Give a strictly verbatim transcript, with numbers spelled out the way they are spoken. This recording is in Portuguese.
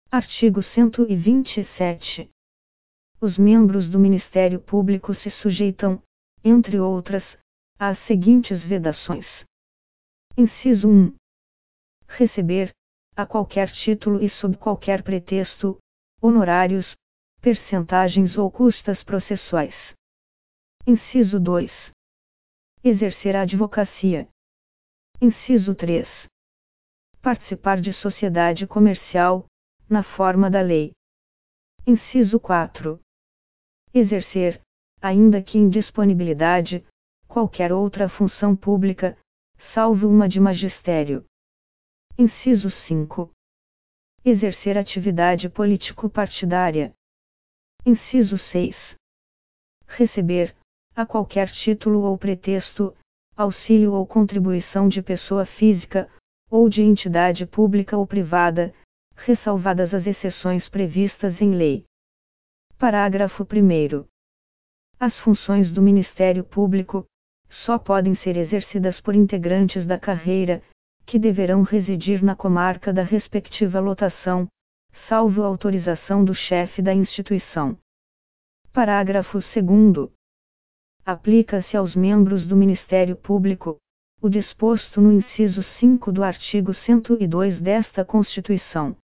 Artigo cento e vinte e sete. Os membros do Ministério Público se sujeitam, entre outras, às seguintes vedações. Inciso um. Receber, a qualquer título e sob qualquer pretexto, honorários, percentagens ou custas processuais. Inciso dois. Exercer a advocacia. Inciso três. Participar de sociedade comercial, na forma da lei. Inciso quatro. Exercer, ainda que em disponibilidade, qualquer outra função pública, salvo uma de magistério. Inciso cinco. Exercer atividade político-partidária. Inciso seis. Receber, a qualquer título ou pretexto, auxílio ou contribuição de pessoa física, ou de entidade pública ou privada, ressalvadas as exceções previstas em lei. Parágrafo primeiro. As funções do Ministério Público só podem ser exercidas por integrantes da carreira, que deverão residir na comarca da respectiva lotação, salvo autorização do chefe da instituição. Parágrafo segundo. Aplica-se aos membros do Ministério Público o disposto no inciso cinco do artigo cento e dois desta Constituição.